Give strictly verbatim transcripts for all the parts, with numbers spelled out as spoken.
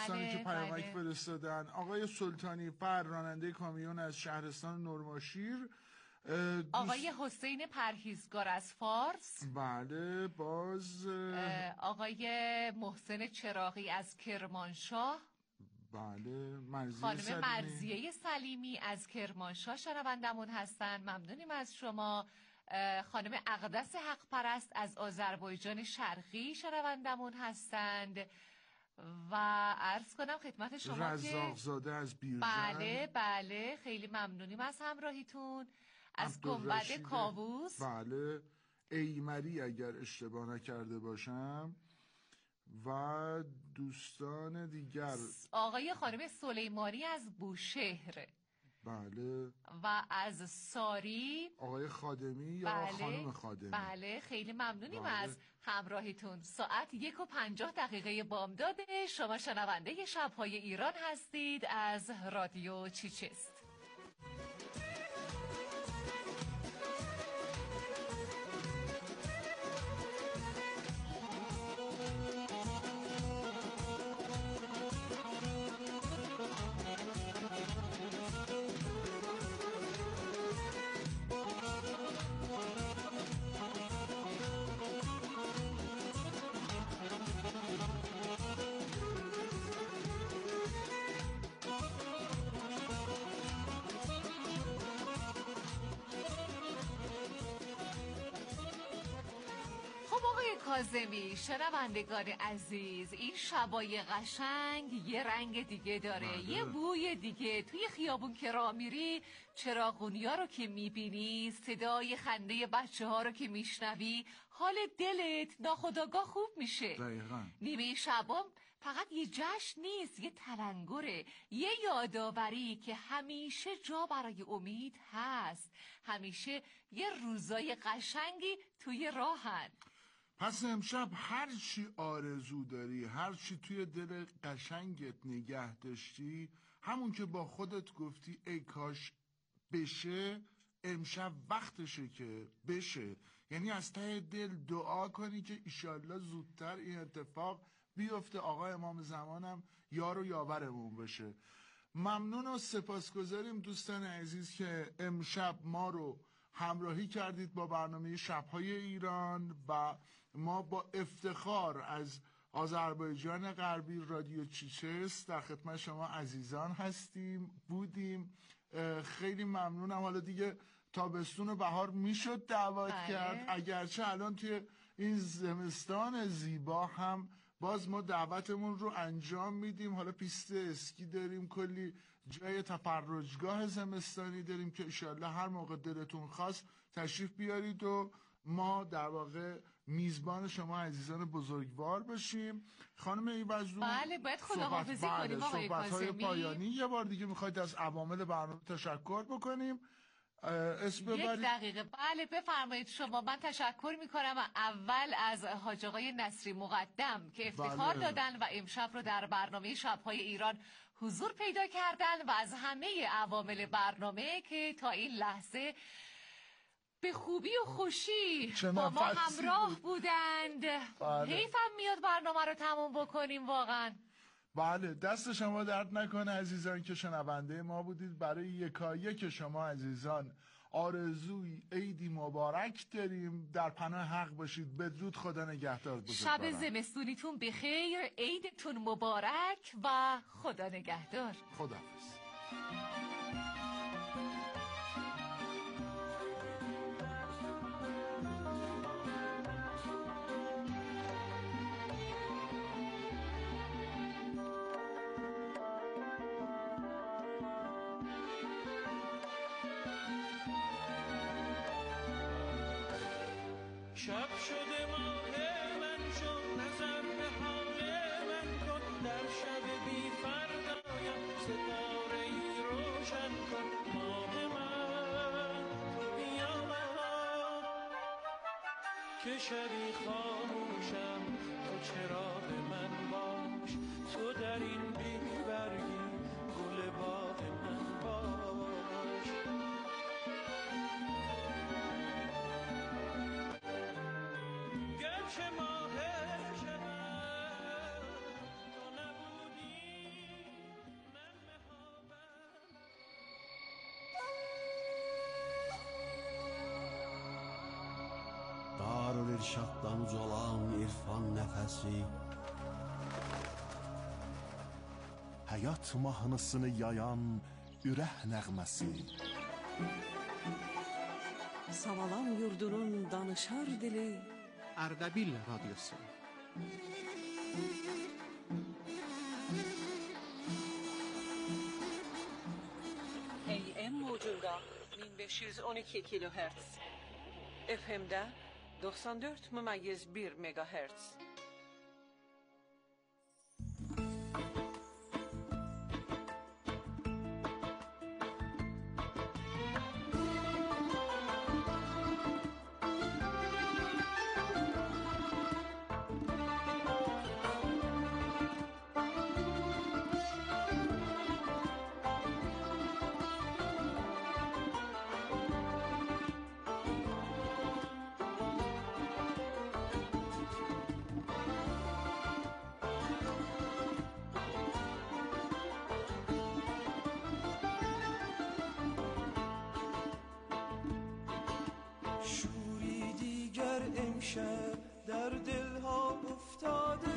دوستانی بله، که پیامک بله. فرستادن. آقای سلطانی فر راننده کامیون از شهرستان نرماشیر. دوست... آقای حسین پرهیزگار از فارس. بله. باز آقای محسن چراغی از کرمانشاه. بله. مرزیه خانم سلیمی. مرزیه سلیمی از کرمانشاه شنوندمون هستن، ممنونیم از شما. خانم اقدس حق پرست از آذربایجان شرقی شنوندمون هستند و عرض کنم خدمت شما رزاق زاده از بیرجن. بله بله خیلی ممنونیم از همراهیتون. از گنبد کاووس. بله. ایمری اگر اشتباه نکرده باشم. و دوستان دیگر آقای خانم سلیمانی از بوشهر. بله. و از ساری آقای خادمی یا بله. خانم خادمی. بله خیلی ممنونیم بله. از همراهیتون. ساعت یک و پنجاه دقیقه بامداده. شما شنونده شب‌های ایران هستید از رادیو چیچست. کاظمی شنوندگان عزیز، این شبای قشنگ یه رنگ دیگه داره بله. یه بوی دیگه. توی خیابون که راه میری چراغونیا رو که میبینی، صدای خنده بچه ها رو که میشنوی، حال دلت ناخودآگاه خوب میشه. دقیقاً. نیمه شبام فقط یه جشن نیست، یه تلنگره، یه یادآوری که همیشه جا برای امید هست، همیشه یه روزای قشنگی توی راهن. پس امشب هر چی آرزو داری، هر چی توی دل قشنگت نگه داشتی، همون که با خودت گفتی ای کاش بشه، امشب وقتشه که بشه. یعنی از ته دل دعا کنی که ایشالله زودتر این اتفاق بیفته. آقا امام زمانم یار و یاورمون بشه. ممنون و سپاسگزاریم دوستان عزیز که امشب ما رو همراهی کردید با برنامه شب‌های ایران و ما با افتخار از آذربایجان غربی رادیو چیچست در خدمت شما عزیزان هستیم بودیم. خیلی ممنونم. حالا دیگه تابستون و بهار میشد دعوت آره. کرد، اگرچه الان توی این زمستان زیبا هم باز ما دعوتمون رو انجام میدیم. حالا پیست اسکی داریم، کلی جای تفرجگاه زمستانی داریم که انشالله هر موقع دلتون خواست تشریف بیارید و ما در واقع میزبان شما عزیزان بزرگوار بشیم. خانم ایوزون بله باید خداحافظی کنیم آقای کاظمی. صحبت پایانی یه بار دیگه میخواید از عوامل برنامه تشکر بکنیم. اسم یک دقیقه. بله بفرمایید شما. من تشکر میکنم اول از حاج آقای نصری مقدم که افتخار بله. دادن و امشب رو در برنامه شب‌های ایران حضور پیدا کردن و از همه عوامل برنامه که تا این لحظه به خوبی و خوشی با ما همراه بود. بودند بله. حیفم میاد برنامه رو تموم بکنیم واقعا. بله دست شما درد نکنه عزیزان که شنونده ما بودید. برای یکایک شما عزیزان آرزوی عیدی مبارک داریم. در پناه حق باشید. بدرود. خدا نگهدار. شب زمستونیتون بخیر، عیدتون مبارک و خدا نگهدار. خداحافظ. شب شده ماه من شو، نظر به حال من کن، در شب بی فردایم ستاره ای روشن کن. ماه من بیا که شبی خاموشم، تو چراغ من باش، تو در این بی برگی گل باغ من باش. گرچه ماه شبم تو نبودی ucalan irfan nəfəsi. Həyat mahnısını yayan ürək nəğməsi. Savalan yurdunun danışar dili. Ardabil radyosu. ای ام موجunda bin beş yüz on iki kilohertz. F M'de doksan dört mümeyiz bir megahertz. شوری دیگر امشب در دلها افتاده،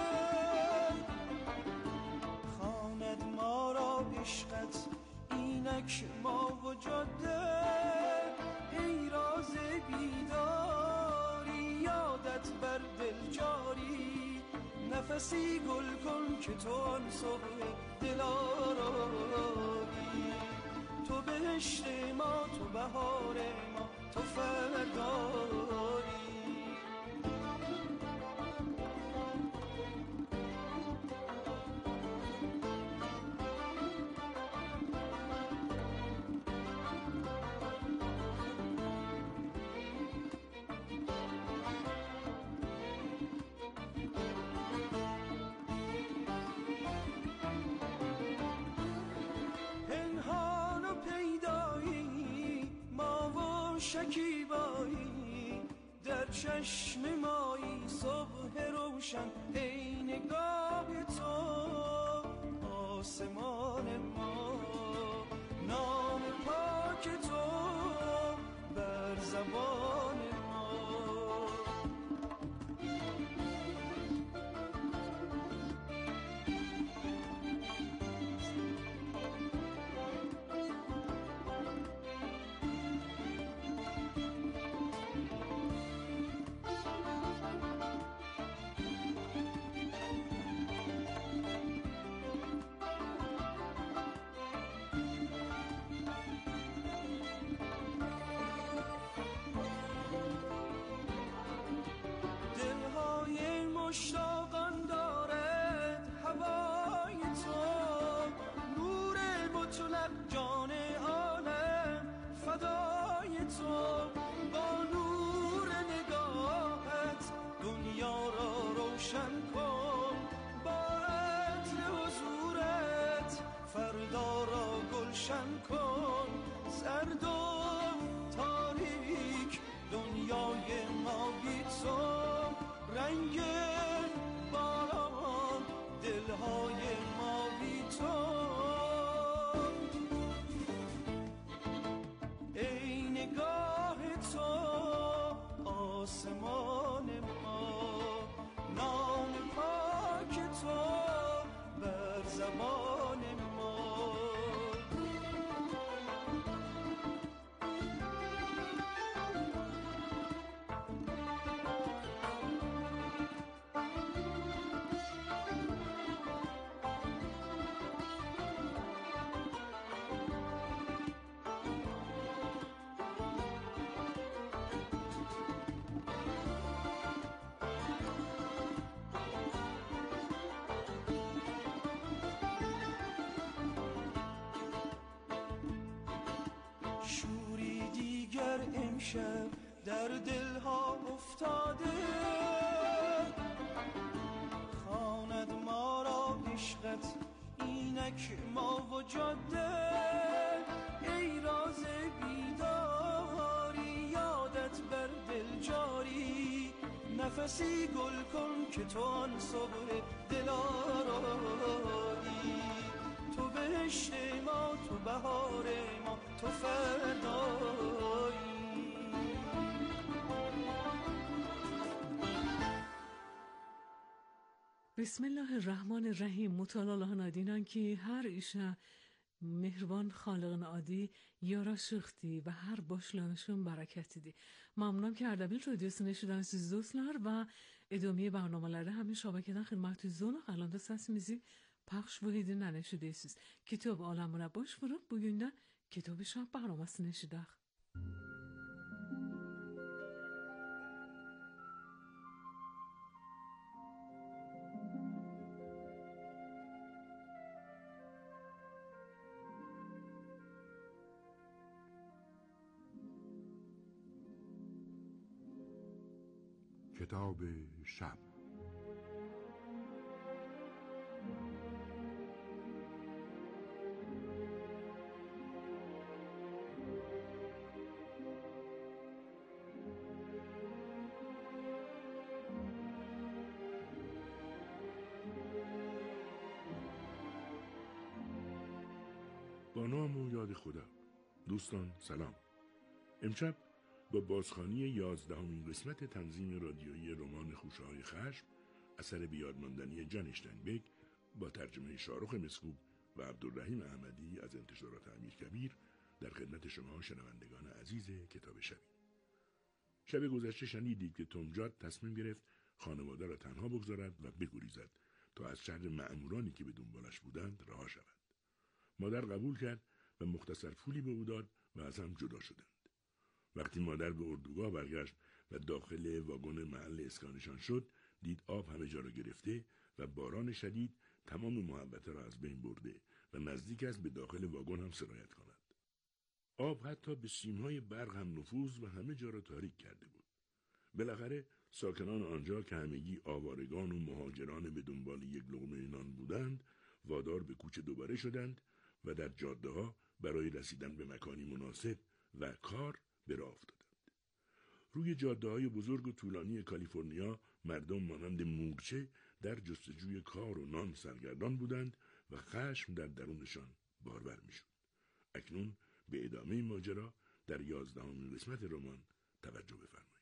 خواند ما را عشقت اینک ما و جاده. ای راز بیداری یادت بر دل جاری، نفسی گل کن که تو آن صبح دلارایی. تو بهشت ما، تو بهار ما، تو فردایی. پنهان و پیدایی ما و شکیبایی، در چشم مایی صبح روشن. ای نگاه تو آسمان ما، نام پاک تو بر زبان ما. دلهای مشتاقان دارد هوای تو، نور مطلق جان عالم فدای تو. با نور نگاهت دنیا را روشن کن، با عطر حضورت فردا را گلشن کن. سرد و تاریک دنیای ما بی تو، رنگ باران دلهای ما بی تو. ای نگاه تو آسمان ما، نام پاک تو بر زبان ما. شوری دیگر امشب در دلها افتاده، خواند ما را عشقت اینک ما و جاده. ای راز بیداری یادت بر دل جاری، نفسی گل کن که تو آن صبح دلارایی. تو بهشت ما، تو بهار ما، تو فردایی. بسم الله الرحمن الرحیم. متعال نادینان که هر ایشه مهربان خالقın adi yaraşıqdı ve her başlanışın bereketidir. ممنونم که اردبیل رادیوسunu شنیدید دوستlar و ادامه برنامه‌لerde همین şabakeden xidmətinizdə qalanda səsimizi پخش و هدیه نشیدید. کتاب عالمونه باش فرق bugün de کتاب شب برنامه‌sini eşidək. کتاب شب. با نام و یاد خدا. دوستان سلام. امشب با بازخوانی یازدهمین قسمت تنظیم رادیویی رمان خوشه‌های خشم اثر بیادماندنی جان اشتاینبک با ترجمه شاهرخ مسکوب و عبدالرحیم احمدی از انتشارات امیرکبیر در خدمت شما شنوندگان عزیز کتاب شبی. شب گذشته شنیدید که توم جاد تصمیم گرفت خانواده را تنها بگذارد و بگریزد تا از شر مأمورانی که به دنبالش بودند رها شود. مادر قبول کرد و مختصر پولی به او داد و از هم جدا شدند. وقتی مادر به اردوگاه برگشت و داخل واگن محل اسکانشان شد، دید آب همه جا را گرفته و باران شدید تمام محوطه را از بین برده و نزدیک است به داخل واگن هم سرایت کند. آب حتی به سیم‌های برق هم نفوذ و همه جا را تاریک کرده بود. بالاخره ساکنان آنجا که همگی آوارگان و مهاجران به دنبال یک لقمه نان بودند، وادار به کوچ دوباره شدند و در جاده‌ها برای رسیدن به مکانی مناسب و کار به راه افتادند. روی جاده‌های بزرگ و طولانی کالیفرنیا مردم مانند مورچه در جستجوی کار و نان سرگردان بودند و خشم در درونشان بارور می‌شد. اکنون به ادامه ماجرا در یازدهمین قسمت رمان توجه بفرمایید.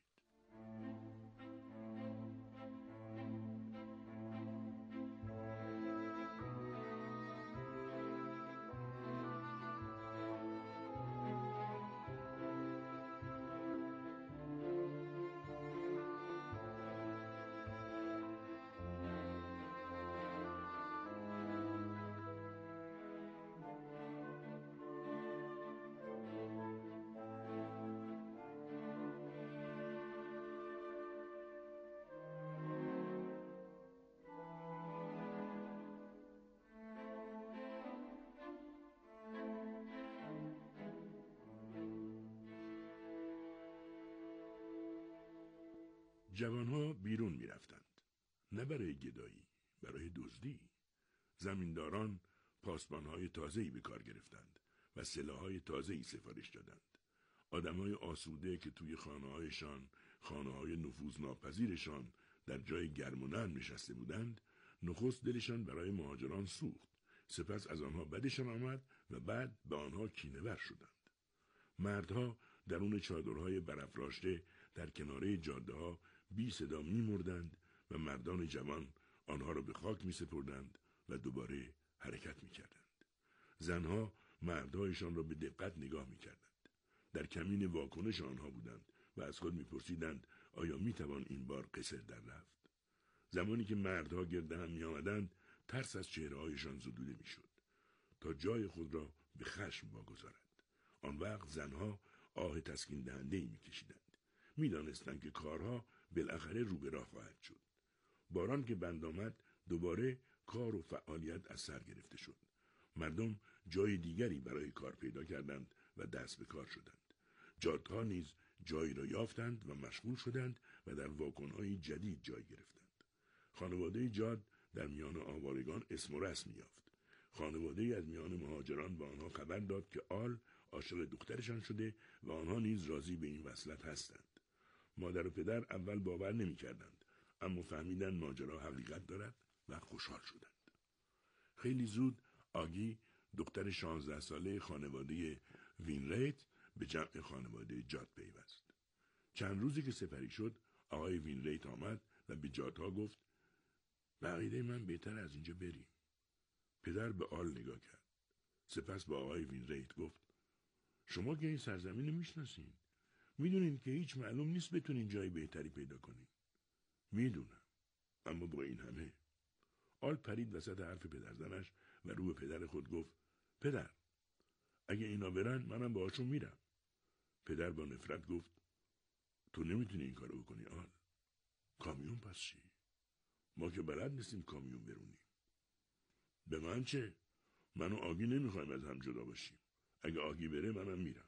جوانها بیرون می رفتند. نه برای گدایی، برای دزدی. زمینداران پاسبانهای تازه‌ای به کار گرفتند و سلاح‌های تازه‌ای سفارش دادند. آدم‌های آسوده که توی خانه‌هایشان، خانه‌های نفوذناپذیرشان در جای گرم و نرم نشسته بودند، نخست دلشان برای مهاجران سوخت. سپس از آنها بدشان آمد و بعد به آنها کینه‌ور شدند. مردها درون چادرهای برافراشته در کناره جاده‌ها بی صدا می مردند و مردان جوان آنها را به خاک می سپردند و دوباره حرکت می کردند. زنها مردهایشان را به دقت نگاه می کردند. در کمین واکنش آنها بودند و از خود می پرسیدند آیا می توان این بار قصر در رفت؟ زمانی که مردها گرد هم می آمدند ترس از چهرهایشان زدوده می شد تا جای خود را به خشم واگذارند. آن وقت زنها آه تسکین دهنده‌ای می کشیدند. می دانستند که کارها بالاخره رو به راه خواهد شد. باران که بند آمد دوباره کار و فعالیت از سر گرفته شد. مردم جای دیگری برای کار پیدا کردند و دست به کار شدند. جاده‌ها نیز جایی را یافتند و مشغول شدند و در واکن‌های جدید جای گرفتند. خانواده جاد در میان آوارگان اسم و رسم یافت. خانواده‌ای از میان مهاجران به آنها خبر داد که آل عاشق دخترشان شده و آنها نیز راضی به این وصلت هستند. مادر و پدر اول باور نمی کردند، اما فهمیدند ماجرا حقیقت دارد و خوشحال شدند. خیلی زود آگی دختر شانزده ساله خانواده وینریت به جمع خانواده جاد پیوست. چند روزی که سپری شد آقای وینریت آمد و به جادها گفت بقیده من بهتر از اینجا بریم. پدر به آل نگاه کرد. سپس با آقای وینریت گفت شما که این سرزمین رو میشناسین. میدونین که هیچ معلوم نیست بتونین جای بهتری پیدا کنین. میدونم. اما با این همه. آل پرید وسط حرف پدرزنش و رو به پدر خود گفت پدر اگه اینا برن منم باهاشون میرم. پدر با نفرت گفت تو نمیتونی این کارو بکنی آل. کامیون پس چی؟ ما که بلد نیستیم کامیون برونیم. به من چه؟ من و آگی نمیخوایم از هم جدا باشیم. اگه آگی بره منم میرم.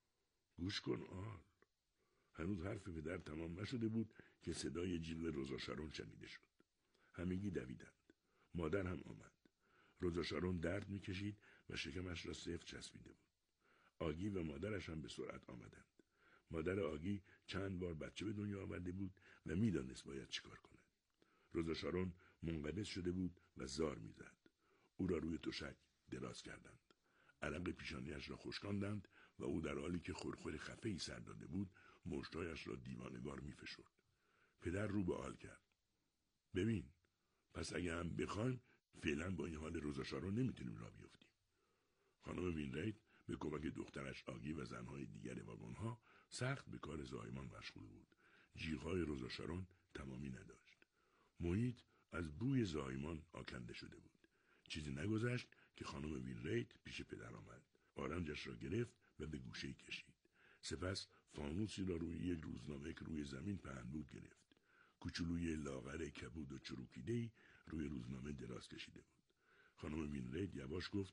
گوش کن آل. هنوز حرف پدر تمام نشده بود که صدای جیغ روزا شارون شنیده شد. همگی دویدند. مادر هم آمد. روزا شارون درد میکشید و شکمش را سفت چسبیده بود. آگی و مادرش هم به سرعت آمدند. مادر آگی چند بار بچه به دنیا آورده بود و میدانست باید چیکار کند. روزا شارون منقبض شده بود و زار میزد. او را روی تشک دراز کردند. عرق پیشانیش را خشکاندند و او در حالی که خورخور خفه‌ای سر داده بود مشتایش را دیوانه‌وار میفشرد. پدر رو به آل کرد. ببین پس اگه هم بخوایم فعلا با این حال روزا شارون نمیتونیم راه بیفتیم. خانم وینریت به کمک دخترش آگی و زنهای دیگر واگن‌ها سخت به کار زایمان مشغول بود. جیغ‌های روزا شارون تمامی نداشت. محیط از بوی زایمان آکنده شده بود. چیزی نگذشت که خانم وینریت پیش پدر آمد. آرنجش را گرفت و به گوشه‌ای کشید. سپس فانوسی را روی یک روزنامه که روی زمین پهن بود گرفت. کوچولوی لاغر کبود و چروکیده‌ای روی روزنامه دراز کشیده بود. خانم وینریت یواش گفت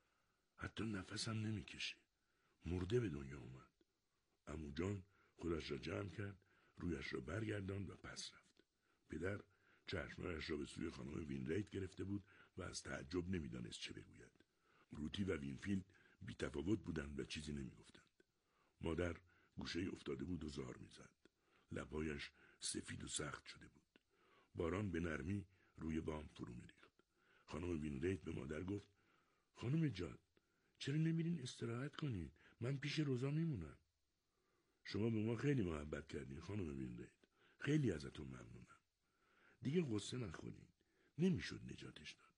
حتی نفسم نمیکشه. مرده به دنیا اومد. عمو جان خودش را جمع کرد، رویش را برگرداند و پس رفت. پدر چشمانش را به سوی خانم وینریت گرفته بود و از تعجب نمیدانست چه بگوید. روتی و وینفیلد بی تفاوت بودند و چیزی نمیگفتند. مادر گوشه افتاده بود و زار میزد. لبهایش سفید و سخت شده بود. باران به نرمی روی بام فرو میریخت. خانم وینریت به مادر گفت خانم جان چرا نمیرین استراحت کنین؟ من پیش روزا میمونم. شما به ما خیلی محبت کردین خانم وینریت. خیلی ازتون ممنونم. دیگه غصه نخورین. نمیشد نجاتش داد.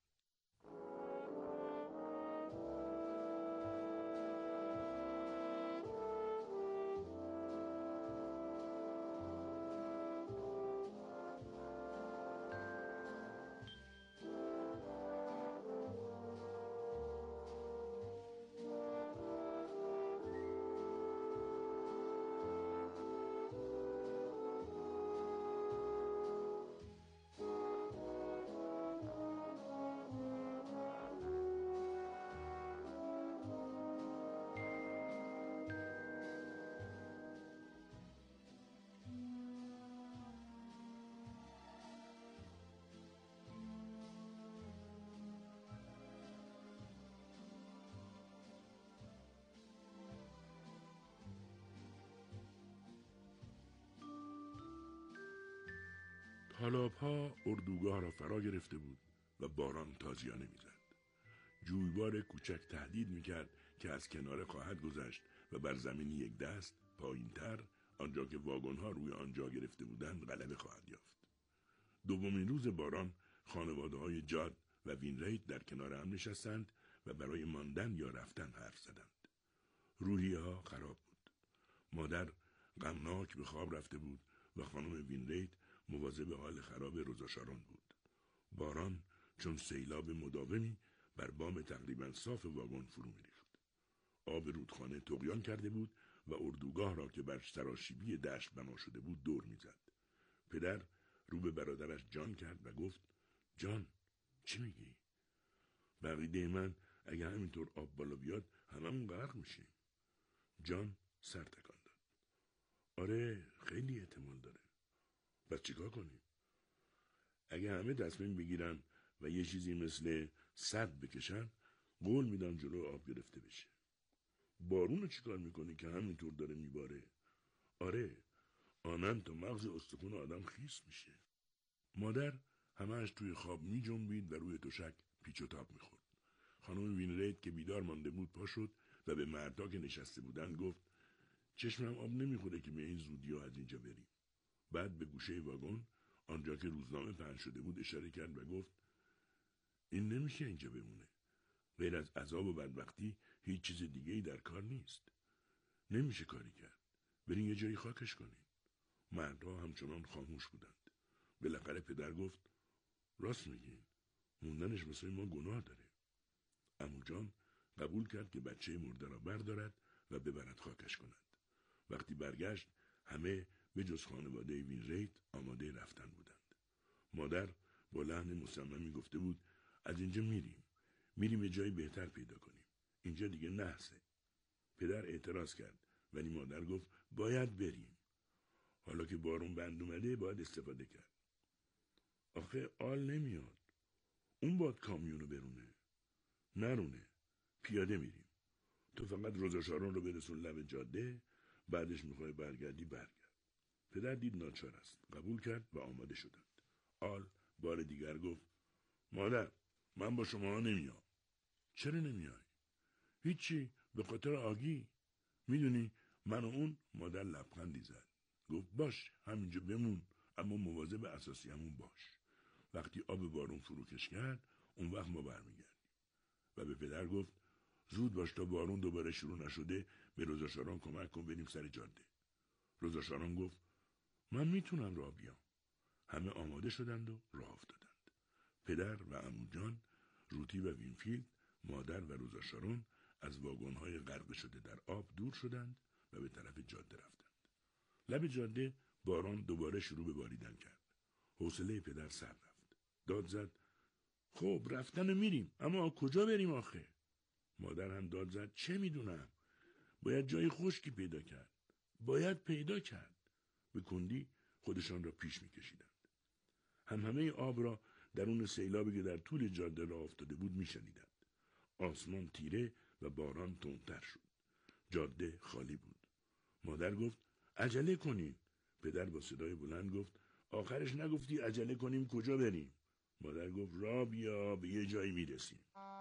تالاب‌ها اردوگاه را فرا گرفته بود و باران تازیانه می‌زد. جویبار کوچک تهدید می‌کرد که از کنار خواهد گذشت و بر زمینی یک دست پایین‌تر آنجا که واگن‌ها روی آنجا گرفته بودند غلبه خواهد یافت. دومین روز باران خانواده‌های جاد و وینریت در کنار هم نشستند و برای ماندن یا رفتن حرف زدند. روحیه‌ها خراب بود. مادر غمناک به خواب رفته بود و خانم وینریت مواظب حال خراب روزا شارون بود. باران چون سیلاب مداومی بر بام تقریبا صاف واگن فرو می‌ریخت. آب رودخانه طغیان کرده بود و اردوگاه را که بر سراشیبی دشت بنا شده بود دور می‌زد. پدر رو به برادرش جان کرد و گفت جان چی میگی؟ بقیده من اگه همینطور آب بالا بیاد هممون غرق میشیم. جان سر تکان داد. آره خیلی احتمال داره. پس چیکار کنیم؟ اگه همه تصمیم بگیرن و یه چیزی مثل سد بکشن قول میدم جلو آب گرفته بشه. بارون رو چیکار میکنه که همینطور داره میباره؟ آره آنن تا مغز استخون آدم خیس میشه. مادر همه‌اش توی خواب میجنبید و روی تشک پیچ و تاب میخورد. خانم وینریت که بیدار مانده بود پا شد و به مردها که نشسته بودند گفت چشمم آب نمیخوره که به این زودی ها از اینجا بریم. بعد به گوشه واگن آنجا که روزنامه پهن شده بود اشاره کرد و گفت این نمیشه اینجا بمونه. غیر از عذاب و بدبختی هیچ چیز دیگه‌ای در کار نیست. نمیشه کاری کرد. برین یه جایی خاکش کنین. مردها همچنان خاموش بودند. بالاخره پدر گفت راست میگین. موندنش واسه ما گناه داره. عموجان قبول کرد که بچه مرده را بردارد و ببرد خاکش کند. وقتی برگشت همه به جز خانواده وینریت آماده رفتن بودند. مادر با لحن مصممی گفته بود از اینجا میریم. میریم یه جایی بهتر پیدا کنیم. اینجا دیگه نحسه. پدر اعتراض کرد ولی مادر گفت باید بریم. حالا که بارون بند اومده باید استفاده کرد. آخه آل نمیاد. اون باید کامیونو برونه. نرونه. پیاده میریم. تو فقط روزا شارون رو برسون لب جاده، بعدش میخوای برگردی برگرد. پدر دید ناچار است. قبول کرد و آماده شدند. آل بار دیگر گفت مادر من با شما نمیام. چرا نمیای؟ هیچی، به خاطر آگی. میدونی من و اون. مادر لبخندی زد. گفت باش همینجا بمون، اما مواظب اساسی همون باش. وقتی آب بارون فروکش کرد اون وقت ما برمیگردیم. و به پدر گفت زود باش تا بارون دوباره شروع نشده به روزا شارون کمک کن بریم سر جاده. روزا شارون گفت من میتونم راه بیام. همه آماده شدند و راه افتادند. پدر و عمو جان، روتی و وینفیلد، مادر و روزا شارون از واگن‌های غرق شده در آب دور شدند و به طرف جاده رفتند. لب جاده باران دوباره شروع به باریدن کرد. حوصله پدر سر رفت. داد زد خب رفتن میریم، اما کجا بریم آخه؟ مادر هم داد زد چه میدونم. باید جای خشکی پیدا کرد. باید پیدا کرد. به کندی خودشان را پیش میکشیدند. هم همه آب را درون سیلابی که در طول جاده راه افتاده بود میشنیدند. آسمان تیره و باران تندتر شد. جاده خالی بود. مادر گفت عجله کنیم. پدر با صدای بلند گفت آخرش نگفتی عجله کنیم کجا بریم؟ مادر گفت راه بیا به یه جایی میرسیم.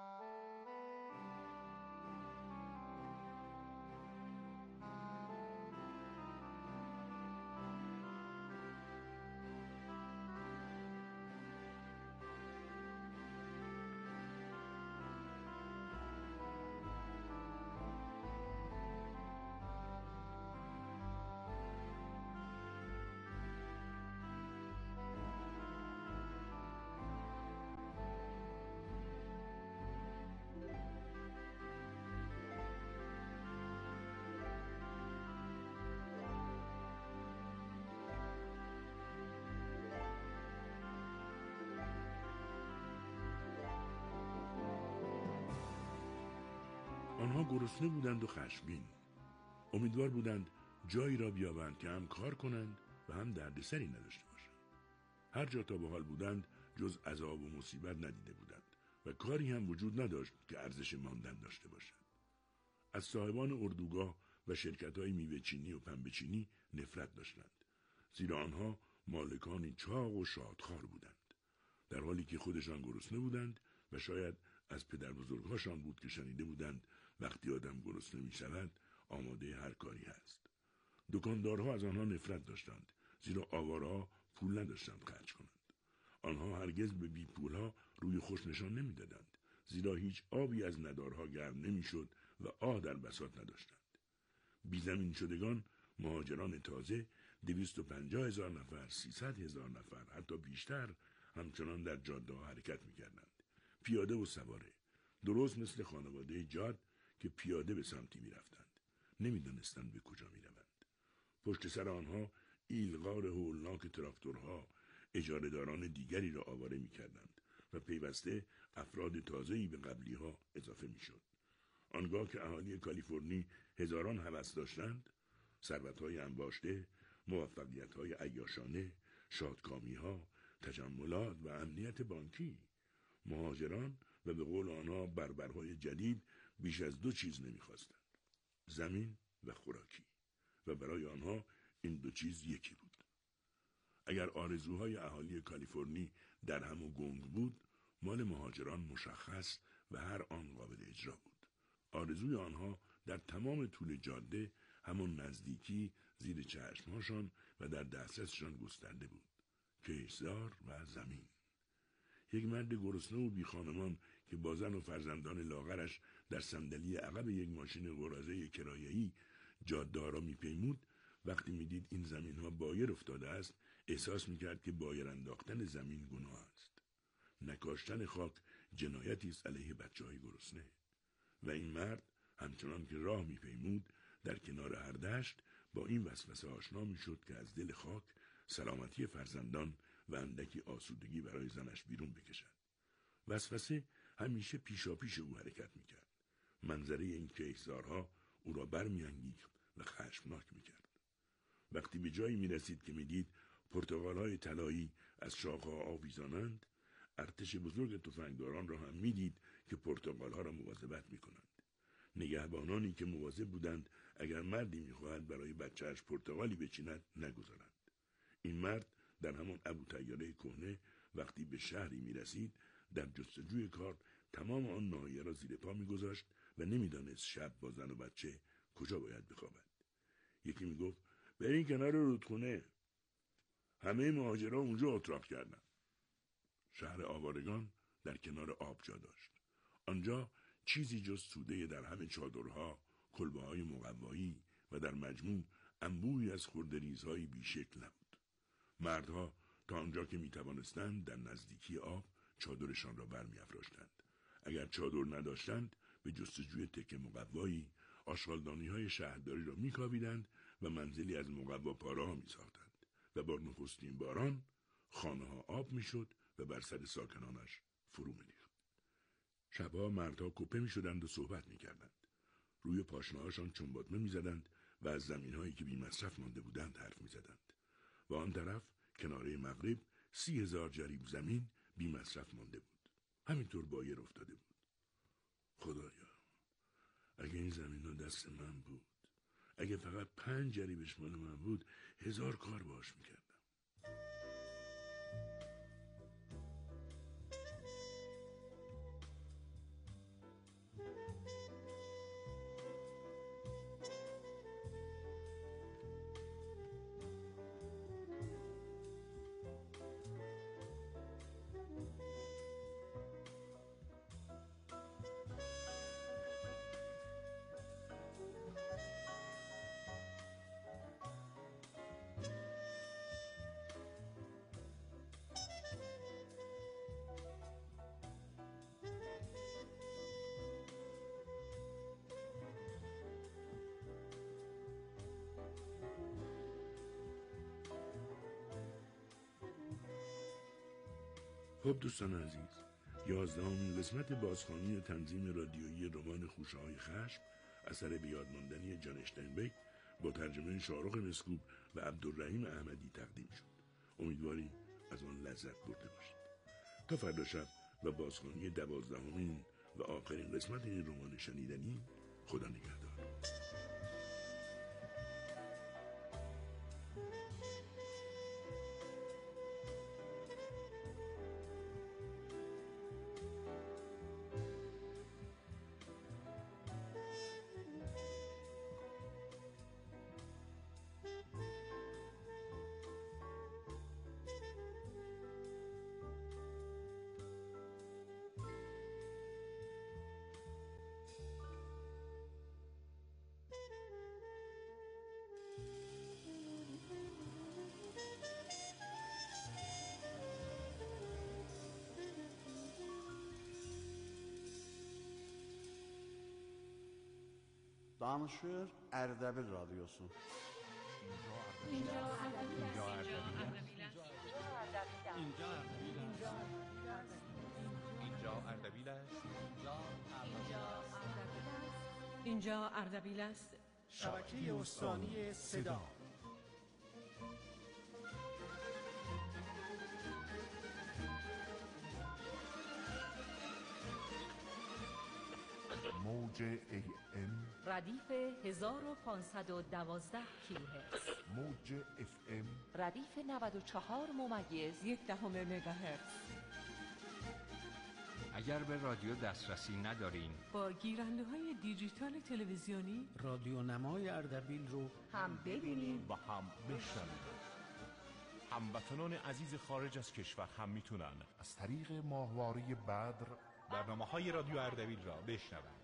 آنها گرسنه بودند و خشمگین. امیدوار بودند جایی را بیابند که هم کار کنند و هم دردسری نداشته باشند. هر جا تا به حال بودند جز عذاب و مصیبت ندیده بودند و کاری هم وجود نداشت که ارزش ماندن داشته باشد. از صاحبان اردوگاه و شرکت‌های میوه‌چینی و پنبه‌چینی نفرت داشتند، زیرا آنها مالکانی چاق و شادخوار بودند، در حالی که خودشان گرسنه بودند و شاید از پدر بزرگهاشان بود که شنیده بودند وقتی آدم گرسنه می شود آماده هر کاری هست. دکاندارها از آنها نفرت داشتند، زیرا آوارها پول نداشتند خرج کنند. آنها هرگز به بی پولها روی خوش نشان نمی دادند، زیرا هیچ آبی از ندارها گرم نمی شد و آه در بساط نداشتند. بی زمین شدگان، مهاجران تازه، دویست و پنجاه هزار نفر، سیصد هزار نفر، حتی بیشتر همچنان در جاده ها حرکت می کردند. پیاده و سواره، درست مثل خانواده جاد که پیاده به سمتی می رفتند. نمی دانستند به کجا می روند. پشت سر آنها ایلغار هولناک تراکتورها اجاره‌داران دیگری را آواره می کردند و پیوسته افراد تازه‌ای به قبلی ها اضافه می شد. آنگاه که اهالی کالیفرنی هزاران هوس داشتند، ثروت‌های انباشته، موفقیت‌های عیاشانه، شادکامی‌ها، تجملات و امنیت بانکی، مهاجران و به قول آنها بربرهای جدید بیش از دو چیز نمی‌خواستند: زمین و خوراکی، و برای آنها این دو چیز یکی بود. اگر آرزوهای اهالی کالیفرنی در هم و گنگ بود، مال مهاجران مشخص و هر آن قابل اجرا بود. آرزوی آنها در تمام طول جاده همون نزدیکی زیر چشمهاشان و در دسترسشان گسترده بود. کشتزار و زمین. یک مرد گرسنه و بی خانمان که با زن و فرزندان لاغرش در صندلی عقب یک ماشین قراضه کرایه‌ای جاده‌ها می‌پیمود، وقتی می‌دید این زمین‌ها بایر افتاده است، احساس می‌کرد که بایر انداختن زمین گناه است. نکاشتن خاک جنایتی است علیه بچه‌های گرسنه. و این مرد همچنان که راه می‌پیمود در کنار هر دشت با این وسوسه آشنا می‌شد که از دل خاک سلامتی فرزندان و اندکی آسودگی برای زنش بیرون بکشد. وسوسه همیشه پیشاپیش او حرکت می‌کرد. منظره این کشتزارها او را برمی‌انگیخت و خشمناک می‌کرد. وقتی به جایی می‌رسید که می‌دید پرتقال‌های طلایی از شاخه‌ها آویزانند، ارتش بزرگ تفنگداران را هم می‌دید که پرتقال‌ها را مواظبت می‌کنند. نگهبانانی که مواظب بودند اگر مردی می‌خواهد برای بچه‌اش پرتقالی بچیند نگذارند. این مرد در همان ابوطیاره کهنه وقتی به شهری می‌رسید در جستجوی کار تمام آن ناحیه را زیر پا می‌گذاشت و نمی‌دانست شب با زن و بچه کجا باید بخوابد. یکی می‌گفت برین کنار رودخونه، همه مهاجران اونجا اتراق کردن. شهر آوارگان در کنار آب جا داشت. آنجا چیزی جز توده در همه چادرها، کلبه‌های مقوایی و در مجموع انبوهی از خردریزهای بیشکل نبود. مردها تا آنجا که میتوانستند در نزدیکی آب چادرشان را برمی‌افراشتند. اگر چادر نداشتند به جستجوی تکه مقوایی آشغالدانی‌های شهرداری را می‌کاویدند و منزلی از مقوا پاره‌ها می‌ساختند و با نخستین باران خانه‌ها آب می‌شد و بر سر ساکنانش فرو می‌ریخت. شبها مردها کپه می‌شدند و صحبت می‌کردند. روی پاشنه‌هاشان چنباتمه می‌زدند و از زمین‌هایی که بی‌مصرف مانده بودند حرف می‌زدند. و آن طرف کناره مغرب سی هزار جریب زمین بی‌مصرف مانده بود. همینطور بایر افتاده بود. خدایا، اگه این زمین‌ها دست من بود، اگه فقط پنج جریبش مال من بود، هزار کار باش می‌کردم. خب دوستان عزیز، یازدهمین قسمت بازخوانی تنظیم رادیویی رمان خوشه‌های خشم اثر بیادماندنی جان اشتینبک با ترجمه شاهرخ مسکوب و عبدالرحیم احمدی تقدیم شد. امیدواریم از آن لذت برده باشید. تا فردا شب و بازخوانی دوازدهمین و آخرین قسمت این رمان شنیدنی، خدا نگهدار. Danışır Erdebil Radyosu. اینجا اردبیل اینجا اردبیل اینجا اردبیل است. اینجا اردبیل است. شبکه استانی صدا. موج ای ام ردیف هزار و پانصد و دوازده کیلوهرتز، موج اف ام ردیف نود و چهار ممیز یک دهم مگاهرتز. اگر به رادیو دسترسی ندارین، با گیرنده های دیجیتال تلویزیونی رادیو نمای اردبیل رو هم ببینید و هم بشنوید. هموطنان عزیز خارج از کشور هم میتونن از طریق ماهواره بدر برنامه‌های رادیو اردبیل را بشنوند.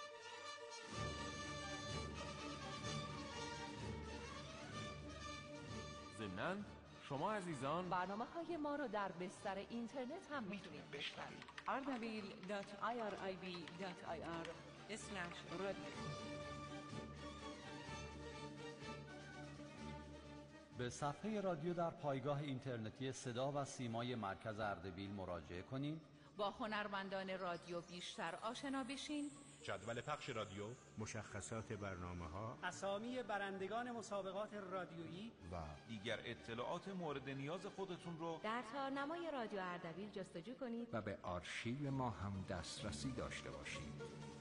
ضمناً شما عزیزان برنامه‌های ما رو در بستر اینترنت هم میتونید بشنوید. اردبیل دات آی آر آی بی دات آی آر اسلش رادیو. به صفحه رادیو در پایگاه اینترنتی صدا و سیمای مرکز اردبیل مراجعه کنید. با هنرمندان رادیو بیشتر آشنا بشین. جدول پخش رادیو، مشخصات برنامه‌ها، اسامی برندگان مسابقات رادیویی و دیگر اطلاعات مورد نیاز خودتون رو در تارنمای رادیو اردبیل جستجو کنید و به آرشیو ما هم دسترسی داشته باشید.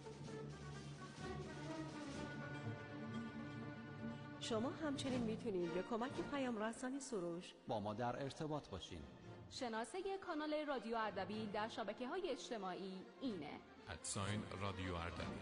شما همچنین میتونید به کمک پیام رسانی سروش با ما در ارتباط باشین. شناسه کانال رادیو اردبیل در شبکه‌های اجتماعی اینه: ادساین رادیو اردبیل.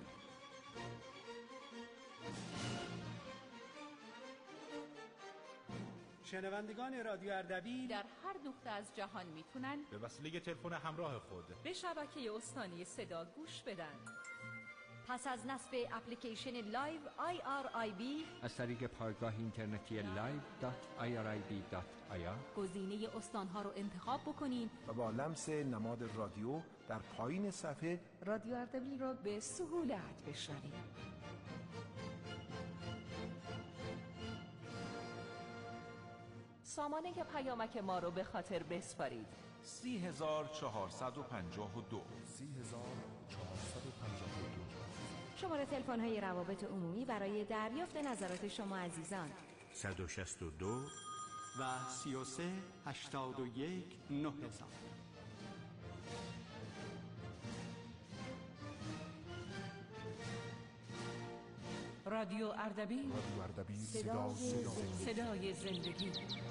شنوندگان رادیو اردبیل در هر نقطه از جهان میتونن به وسیله تلفن همراه خود به شبکه استانی صدا گوش بدن. پس از نصب اپلیکیشن لایو آی آر آی بی از طریق پایگاه اینترنتی لایو دات آی آر آی بی دات آی آر گزینه استانها رو انتخاب بکنین و با لمس نماد رادیو در پایین صفحه رادیو اردبیل رو به سهولت بشنوید. سامانه پیامک ما رو به خاطر بسپارید: سی هزار چهارصد و پنجاه و دو سی هزار چهارصد و پنجاه و دو. شماره تلفن های روابط عمومی برای دریافت نظرات شما عزیزان: صد و شصت و دو و سی و سه هشتاد و یک نه هزار. رادیو اردبیل، رادیو اردبیل، صدا صدای, صدای زندگی.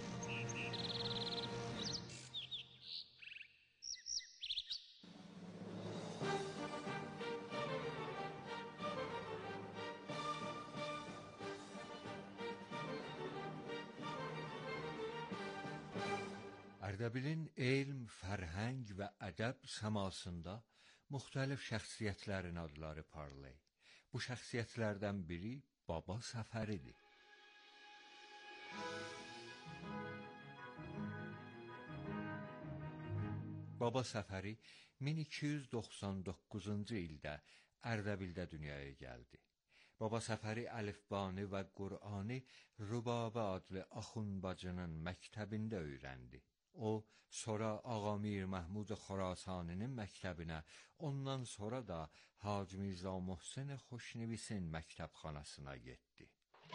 Ərdəbilin elm, fərhəng və ədəb səmasında müxtəlif şəxsiyyətlərin adları parlayır. Bu şəxsiyyətlərdən biri Baba Səfəridir. Baba Səfəri min iki yüz doxsan doqquzuncu ildə Ərdəbildə dünyaya gəldi. Baba Səfəri əlifbanı və Qur'anı Rübabə adlı Axund bacının məktəbində öyrəndi. O, sonra Ağa Mir Məhmud Xorasaninin məktəbinə, ondan sonra da Hacı Mirza Muhsin Xoşnevisin məktəbxanasına getdi.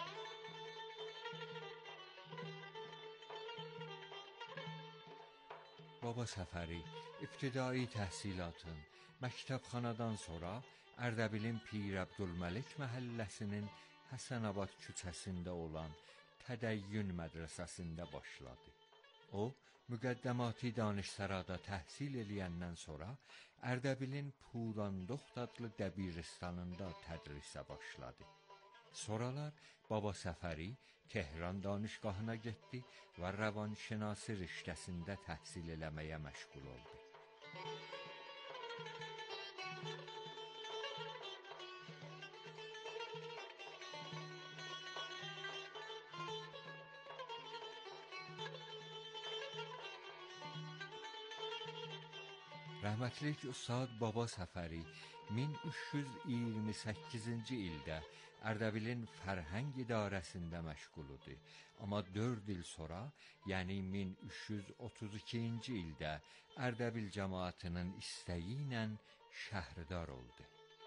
Baba Səfəri ibtidai təhsilatın məktəbxanadan sonra Ərdəbilin Pir Əbdülməlik məhəlləsinin Həsənabad küçəsində olan Tədəyyün mədrəsəsində başladı. O, müqəddəmati danışsarada təhsil eləyəndən sonra Ərdəbilin Purandoxt adlı dəbiristanında tədrisə başladı. Sonralar Baba Səfəri Tehran danışqahına getdi və rəvanşinasi riştəsində təhsil eləməyə məşğul oldu. Rəhmətlik Üstad Baba Səfəri min üç yüz iyirmi səkkizinci ildə Ərdəbilin Fərhəng İdarəsində məşğuludur. Amma dörd il sonra, yəni min üç yüz otuz ikinci ildə Ərdəbil cəmaatının istəyi ilə şəhrdar oldu.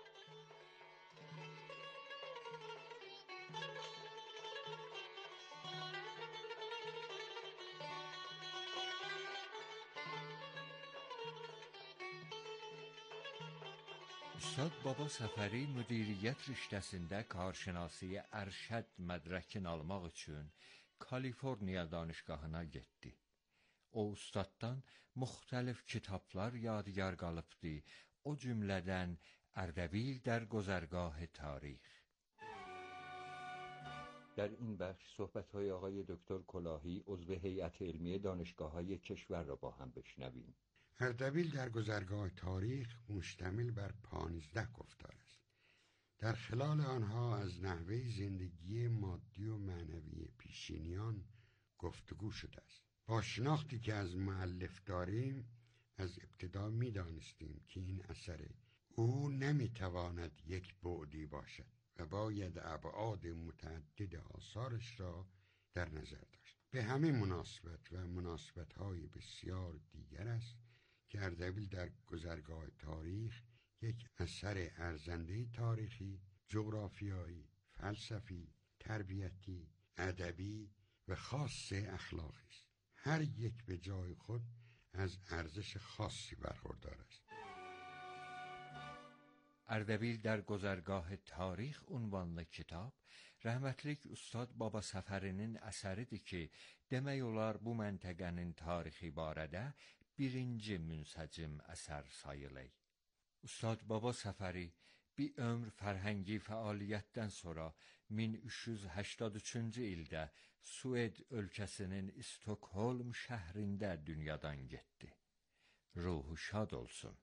Üstad Baba Səfəri müdiriyyət riştəsində karşınasi ərşəd mədrəkini almaq üçün Kaliforniya danışqahına getdi. O ustaddan müxtəlif kitablar yadigar qalıbdı, o cümlədən Ərdəbil dərgozərgah tarix. در این بخش صحبت‌های آقای دکتر کلاهی عضو هیئت علمی دانشگاه‌های کشور را با هم بشنویم. اردبیل در گذرگاه تاریخ مشتمل بر پانزده گفتار است. در خلال آنها از نحوه زندگی مادی و معنوی پیشینیان گفتگو شده است. با شناختی که از مؤلف داریم، از ابتدا می دانستیم که این اثر او نمی تواند یک بعدی باشد و باید ابعاد متعدد آثارش را در نظر داشت. به همین مناسبت و مناسبت‌های بسیار دیگر است که اردبیل در گذرگاه تاریخ یک اثر ارزنده تاریخی، جغرافیایی، فلسفی، تربیتی، ادبی و خاص اخلاقی است. هر یک به جای خود از ارزش خاصی برخوردار است. اردبیل در گذرگاه tarix ünvanlı kitab rəhmətlik Ustad Baba Səfərinin əsəridir ki, demək olar bu məntəqənin tarixi barədə birinci münsəcim əsər sayılır. Ustad Baba Səfəri bir ömr fərhəngi fəaliyyətdən sonra min üç yüz həştad üçüncü ildə Sued ölkəsinin Stockholm şəhrində dünyadan getdi. Ruhu şad olsun.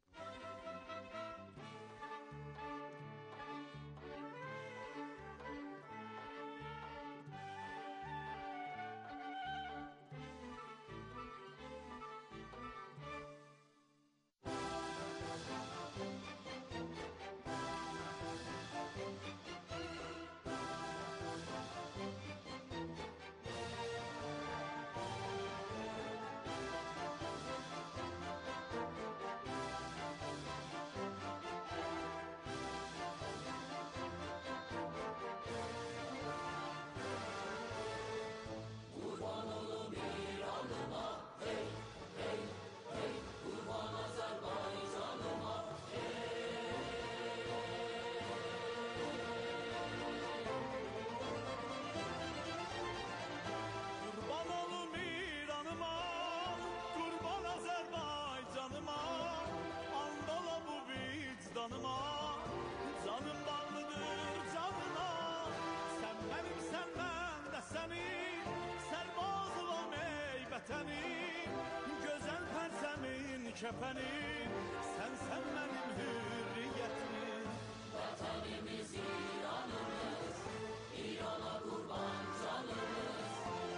Gözəl pəncəmin kəpənim, sənsən mənim hürriyyətim. Vətənimiz İranımız, İrana qurban canımız.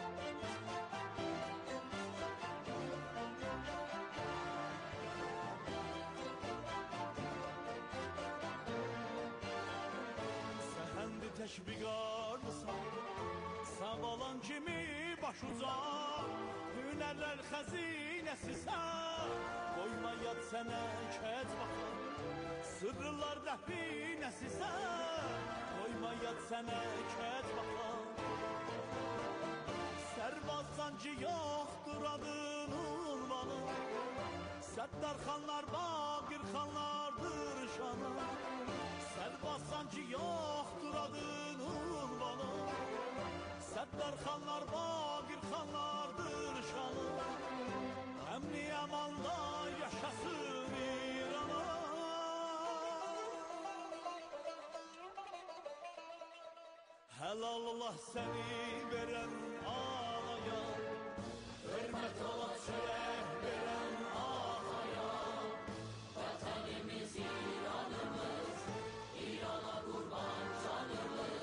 Səhəndi təşviqarlısan, sağalan kimi baş ucaq. Hünərlər xəzinəsisən, qoyma yad sənə kəc baxan. Sırrlar dəfinəsisən, qoyma yad sənə kəc baxan. Sərbaz sancı yoxdur adın unvanı, Səttarxanlar Baqirxanlardır şanı. Sərbaz sancı yoxdur adın unvanı, Səttarxanlar Baqirxanlardır şanı. Əmni əmanda yaşasın İrana. Helal Allah səni verən ağaya, hörmət ola çörək verən ağaya. Vətənimiz İranımız, İrana qurban canımız.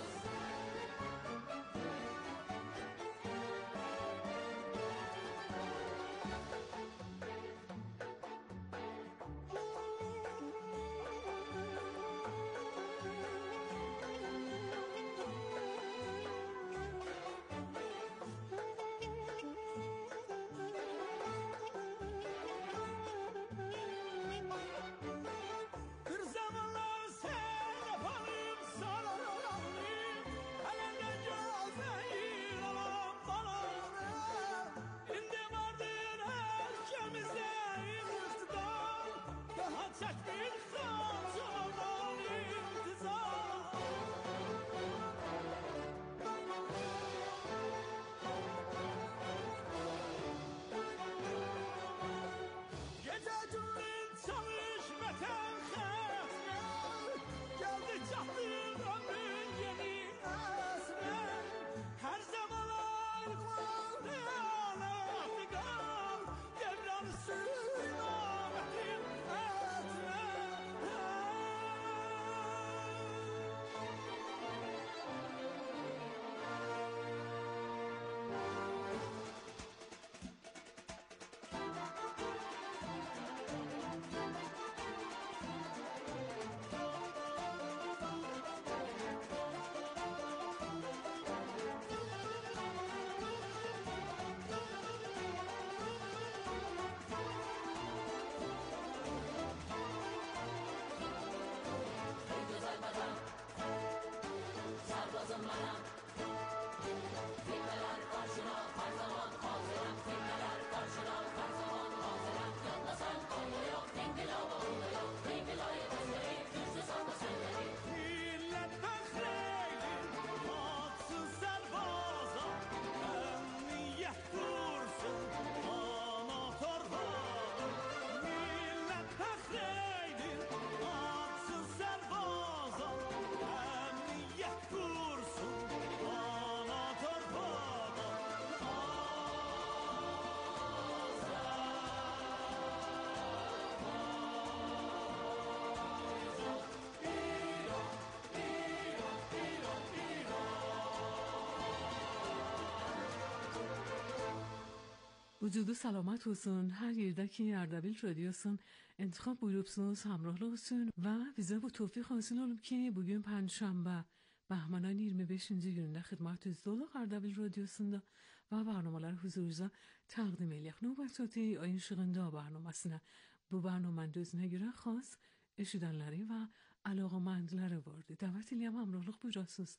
وجود و سلامت olsun. Her yerdeki Ardabil Radyosu'nun entikam buyurupsunuz, hamrohlu olsun ve bize bu tevfik hasil olup ki bugün Perşembe Bahman'ın yirmi beşinci gününde xidmatınızda olaq Ardabil Radyosu'nda ve barnamaları huzurunuza təqdim eləyək. Növbəti ayın işığında barnamasına bu barnamanın özünə görə xas eşidənləri və əlaqəməndləri vardı. Dəvət eləyəm hamrohluq buyurasınız.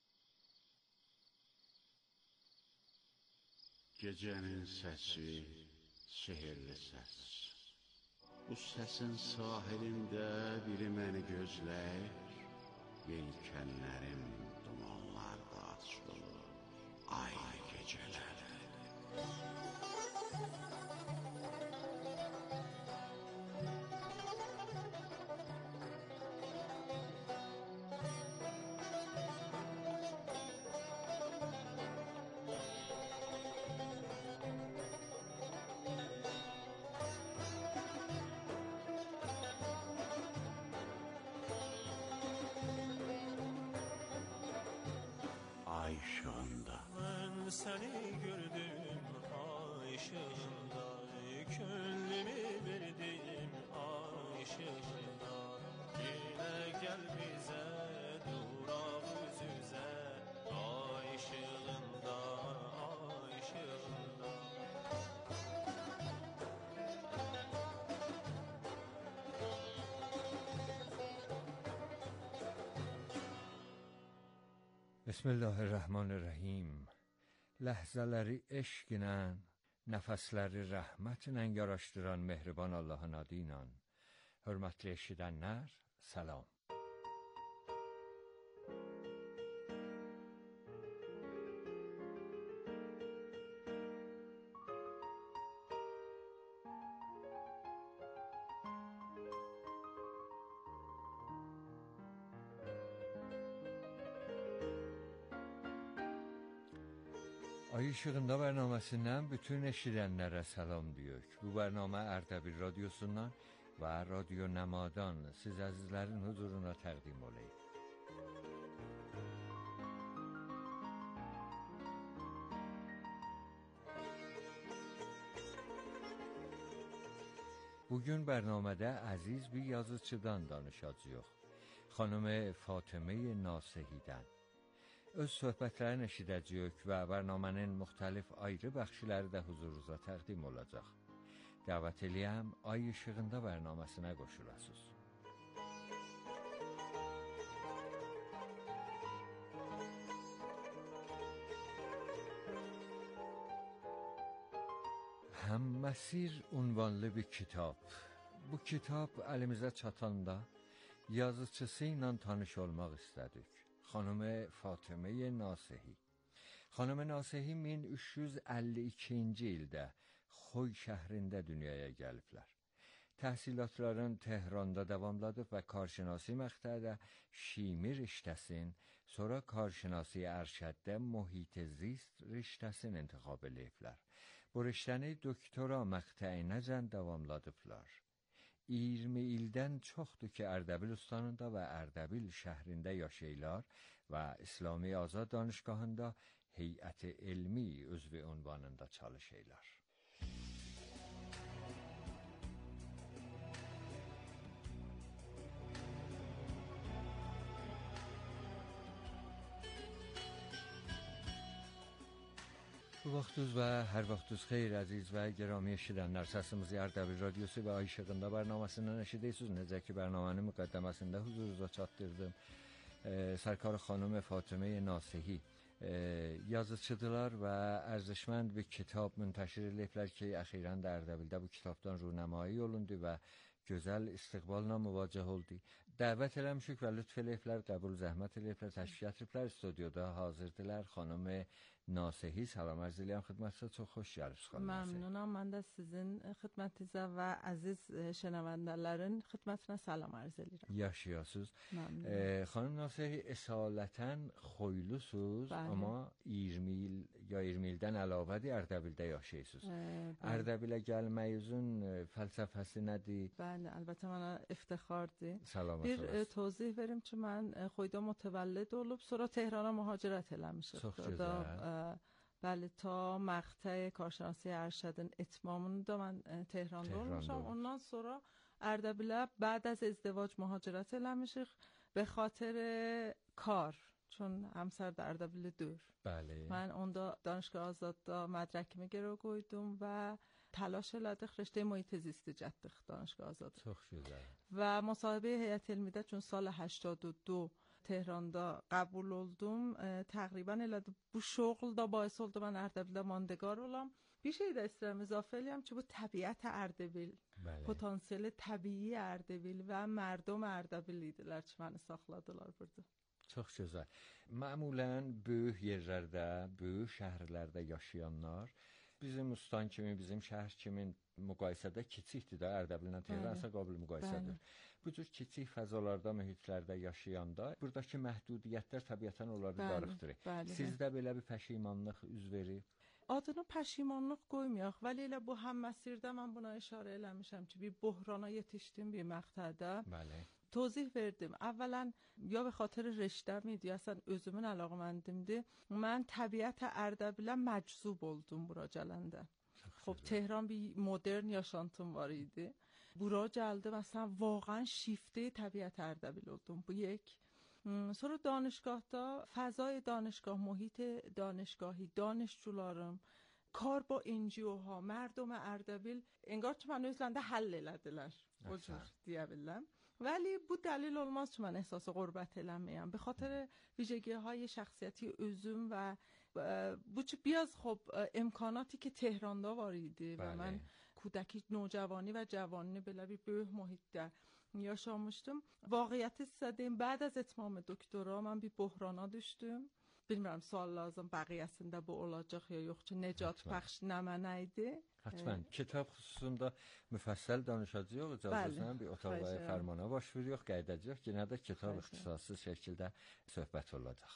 Gecenin sesi, sehirli ses. Bu sesin sahilinde biri beni gözler, yelkenlerim dumanlarda açılır, ay geceler. Ay ışığında. Ben seni gördüm ay ışığında, gönlümü verdim ay ışığında. Yine gel bize durak yüz yüze, ay ışığında, ay ışığında. Bismillahirrahmanirrahim. Ləhzələri eşq ilə, nəfəsləri rəhmətlə yaraşdıran mehriban Allahın adı ilə. Hörmətli eşidənlər, salam. Ay Işığında bərnaməsindən bütün eşidənlərə salam deyirik. Bu bərnamə Ardabil Radyosu'ndan və Radyo Nəmadan siz əzizlərin huzuruna təqdim olayım. Bugün bərnamədə əziz bir yazıcıdan danışacağıq. Xanım Fatıme Nasehi'dən. Öz söhbətlərini eşidəcəyik və bərnamənin müxtəlif ayrı bəxşləri də huzurunuza təqdim olacaq. Dəvət eləyəm, Ay Işığında bərnaməsinə qoşulasınız. Həmməsir unvanlı bir kitab. Bu kitab əlimizə çatanda yazıcısı ilə tanış olmaq istədik. Xanım Fatıme Nasehi. Xanım Nasehi min üç yüz əlli ikinci ildə Xoy şəhrində dünyaya gəliblər. Təhsilatlarını Tehranda davamladıb və karşinasi məqtədə Şimi riştəsin, sonra karşinasi Ərşəddə Muhit Zist riştəsin intiqab eləyiblər. Bu riştəni doktora məqtəyinəcən davamladıblar. iyirmi ildən çoxdur ki, Ardabil ustanında və Ardabil şəhrində yaşayırlar və İslami Azad Danışgahında heyəti elmi üzvü ünvanında çalışırlar. Bu vaxtınız və hər vaxtınız xeyir əziz və gərami eşidənlər, səsimizi Ardabil Radyosu və Ay Işığında bərnaməsindən eşidirsiniz. Necə ki, bərnamənin müqəddəməsində huzurunuza çatdırdım. سرکار خانم فاطمه ناسحی yazıcılar və ərزشمند bir kitab müntəşir ediblər ki, əxirən də Ərdəbildə bu kitabdan runəmayi olundu və gözəl istiqballa müvacəh oldu. Dəvət eləmişik və lütf eləyiblər, qəbul zəhmət eləyiblər, təşrif gətiriblər. Stüdyoda hazırdılar. Xanım Nasehhi, salam arz edirəm xidmətinizə. Çox xoş gəldiniz xanım Nasehhi. Məmnunam. Mən də sizin xidmətinizə və əziz şənəvəndələrin xidmətinə salam arz edirəm. Yaşayasınız. Xanım Nasehhi, əsalətən xoylusuz, amma iyirmi il ya iyirmi ildən əlavədir Ərdəbildə yaşayırsınız. Ərdəbilə gəlməyinizin fəlsəfəsi nədir? Bəli, əlbəttə mənə iftixardır. Salamat Bir e, tozih verim ki, mən e, Xoyda mütəvəllid olub, sonra Tehrana mühacirət eləmişəm. Çox gözəl. بله تا مقطع کارشناسی ارشدin اتمامını da mən e, Tehranda olmuşam. Ondan sonra Ərdəbilə بعد از ازدواج مهاجرت eləmişik به خاطر کار چون همسر də Ərdəbilidir. Bəli. Mən onda دانشگاه آزادda mədrəkimi geri qoydum və تلاش elədik رشته محیط زیست جدید دانشگاه آزاد. Çox gözəl. و مصاحبه هیئت علمیdə چون سال هشتاد و دو تهراندا قبول oldum. تقریبا elədi bu şoğul da باعث oldu mən Ərdəbildə ماندگار olam. Bir şey də istəyirəm izafə eləyəm ki, bu təbiət Ərdəbil, potansiyeli təbii Ərdəbil və mərdum Ərdəbil idilər ki, məni saxladılar burada. Çox gözəl. Məmulən böyük yerlərdə, böyük şəhərlərdə yaşayanlar bizim ustan kimi, bizim şəhər kimi müqayisədə kiçikdir də, Ərdəbillə Tehran isə qabil müqayisədir. Bu cür kiçik fəzalarda, mühitlərdə yaşayanda buradakı məhdudiyyətlər təbiətən onları darıxdırır. Sizdə belə bir pəşimanlıq üz verib? Adını pəşimanlıq qoymayaq, vəli elə bu həm məsirdə mən buna işarə eləmişəm ki, bir buhrana yetişdim bir məqtədə. Bəli. توضیح verdim. اولا یا به خاطر رشته‌م idi, ya sən özümün əlaqəməndimdir. Mən təbiət Ərdəbilə məczub oldum bura gələndə. خب تهران bir modern yaşantım var idi. Bura gəldim مثلا واقعا شیفته طبیعت Ərdəbil oldum. Bu یک. Sonra دانشگاهda فضای دانشگاه، محیط دانشگاهی، دانشجوlarım، کار با انجیوها، مردم Ərdəbil انگار ki mən özlərində həll elədilər. O cür deyə bilərəm. ولی bu دلیل olmaz ki mən احساس غربت eləməyəm. به خاطر ویژگی های شخصیتی özüm و bu چه بیاز خب امکاناتی که تهراندا var idi و من کودکی، نوجوانی و جوانی belə bir böyük mühitdə yaşamışdım. Vaqiyyəti sizə deyim, بعد از اتمام دکترا mən bir buhrana düşdüm. Bilmirəm sual lazım bəqiyyəsində bu olacaq ya yox ki, Necat Bəxş nə mənə idi? Həttəmən. Kitab xüsusunda müfəssəl danışacağıq. İcazəsən bir otağa fərmana baş veririk, qayıdacaq. Yenə də kitab ixtisaslı şəkildə söhbət olacaq.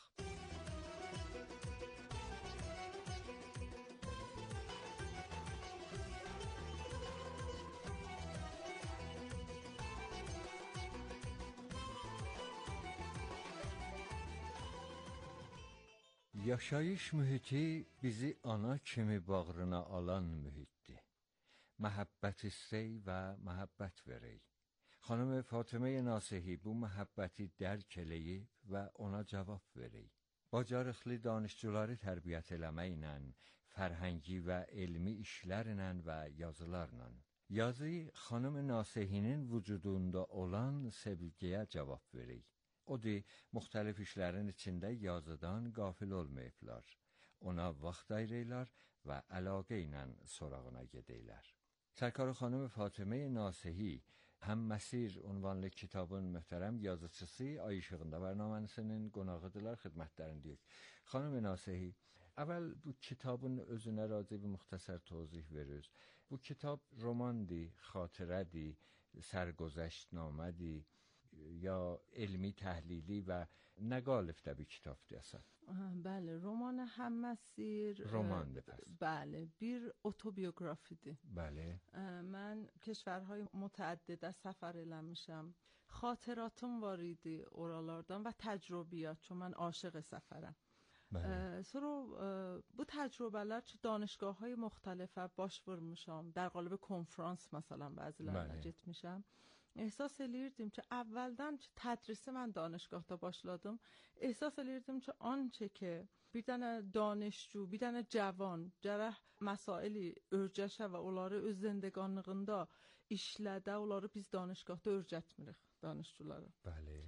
Yaşayış mühiti bizi ana kimi bağrına alan mühitdir. Məhəbbət istəy və məhəbbət verək. Xanım Fatıme Nasehhi bu məhəbbəti dərk eləyib və ona cavab verək. Bacarıqlı danışçıları tərbiyyət eləməklə, fərhəngi və elmi işlərlə və yazılarla. Yazı xanım Nasehhinin vücudunda olan sevgiyə cavab verək. O di, müxtəlif işlərin içində yazıdan qafil olmayıblar. Ona vaxt ayırırlar və əlaqə ilə sorağına gedəylər. Sərkar xanım Fatıme Nasehhi Həm Məsir unvanlı kitabın möhtərəm yazıcısı Ay İşığında bərnaməsinin qonağıdırlar, xidmətlərindəyik. Xanım Nasehhi, əvvəl bu kitabın özünə raci bir müxtəsər tozih verirsiniz. Bu kitab romandır, xatirədir, sərgozəştnamədir, یا علمی تحلیلی و نگالفته bir kitabdır اصلا. بله، رمان هم مسیر رمان پس. بله، bir otobiografidir. بله. من کشورهای متعدد سفر eləmişəm. خاطراتım var idi oralardan və təcrübiyyat, چون من عاشق سفرم. بله. sonra bu təcrübələr ki دانشگاه‌های مختلفə baş vurmuşam. در قالب konfrans مثلا bəzilərinə getmişəm. احساس eləyirdim ki, əvvəldən ki tədrisi mən danışgahda başladım. احساس eləyirdim ki, آنچه که bir dənə danışçu, bir dənə cavan gərək məsaili örcəşə və onları öz zindəganlığında işlədə, onları biz danışgahda örcətmirik danışçuları. Bəli.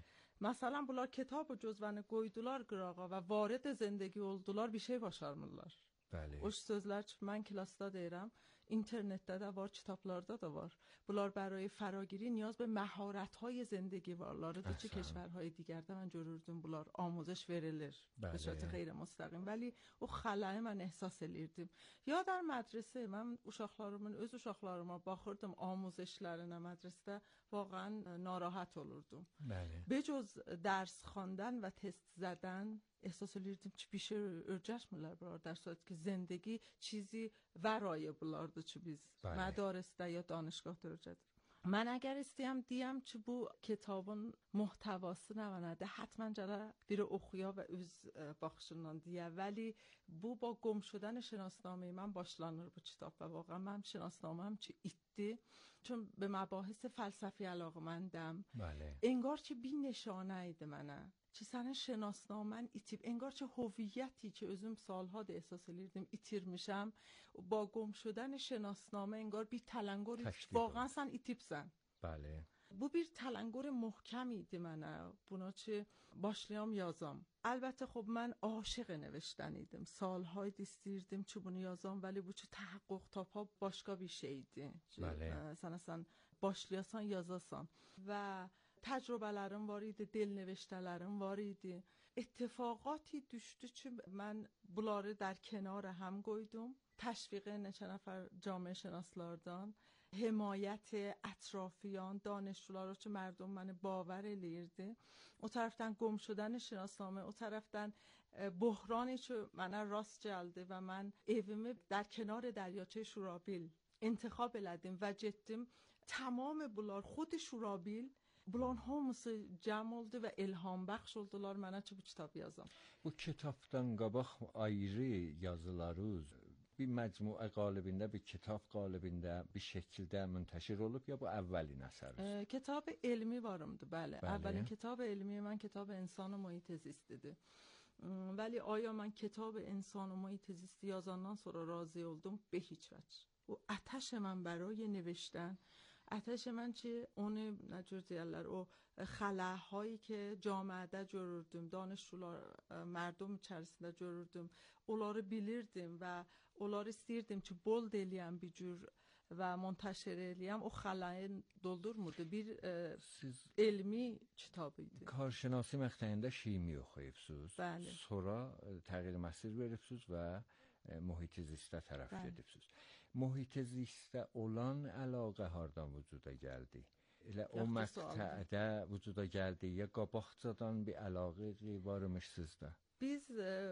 Məsələn, bunlar kitab və cüzvəni qoydular qırağa və varid zindagi oldular, bir şey başarmırlar. Bəli. O sözlər ki, mən klasda deyirəm, internetdə də var, kitablarda da var. Bunlar برای فراگیری نیاز به مهارت‌های زندگی varlarıdır ki, کشورهای دیگرdə mən görürdüm bunlar آموزش verilir. به صورت غیر مستقیم. ولی o xələyi mən ehsas elirdim. Ya در مدرسه mən uşaqlarımın, öz uşaqlarıma baxırdım آموزشlərinə mədrسədə واقعا ناراحت olurdum. Bəli. بجز درس خواندن و تست زدن احساس elirdim ki, bir şey öyrətmirlər bunlar. در صورتی که زندگی چیزی ورای bunlardır ki, biz مدارسdə ya danışgahda öyrədir. Mən əgər istəyəm deyəm ki, bu kitabın muhtəvası nə mənadır? Həttəmən gələ biri oxuya və öz baxışından deyə. Vəli bu با گم شدن شناسنامه من başlanır bu kitab və واقعا mən şناسنامه‌م ki itdi. چون به مباحث فلسفی علاقه‌مندم. بله. انگار که بی نشانه ایده منه. که سن شناسنامن ایتیب انگار چه هویتی که özüm سالها ده احساس elirdim itirmişəm با گم شدن شناسنامه انگار bir تلنگر واقعا sen itibsən. بله. Bu bir تلنگر محکمی idi mənə. Buna ki başlayam yazam. Əlbəttə xub mən aşiq نوشتن idim. Salhay istəyirdim ki bunu yazam, vəli bu ki təhəqqüq tapa başqa bir şeydi. بله. Sən sən başlayasan yazasan və təcrübələrim var idi, del نوشتələrim var idi. اتفاقاتی düşdü ki mən bunları در کنار هم qoydum. تشویق neçə nəfər جامعه şناسlardan, حمایت اطرافیان، دانشجوlar که مردم من باور eləyirdi. O tərəfdən گم شدن şناسنامه، o tərəfdən بحرانی که mənə rast gəldi və mən evimi در کنار دریاچه شورابیل انتخاب elədim və getdim. Tamam bunlar خود شورابیل Bulan hamısı cəm oldu və ilham bəxş oldular mənə ki bu kitab yazam. Bu kitabdan qabaq ayrı yazılarınız bir məcmuə qalibində, bir kitab qalibində bir şəkildə müntəşir olub ya bu əvvəlin əsəridir? Kitab elmi varımdı, bəli. Əvvəlin kitab elmi mən kitab insan و محیط زیستیdir. ولی آیا من کتاب انسان و محیط زیست yazandan sonra razı oldum? به هیچ وجه. O ateş من برای نوشتن ateş من چی onu necür deyirlər o xələhایی که camiədə görürdüm, danışçular, mərdum içərisində görürdüm. Onları bilirdim və onları istəyirdim ki bol eləyəm bir cür və منتشر eləyəm. O xələyi doldurmurdu. Bir e, siz elmi kitab idi. Karşınası məqtəyində şimi oxuyubsunuz. Bəli. Sonra təğyir məsir veribsiniz və محیط زیسته tərəf gedibsiniz. محیط زیسته olan əlaqə hardan vücuda gəldi? Elə o məqtədə vücuda gəldi ya qabaqcadan bir əlaqə varmış sizdə? Biz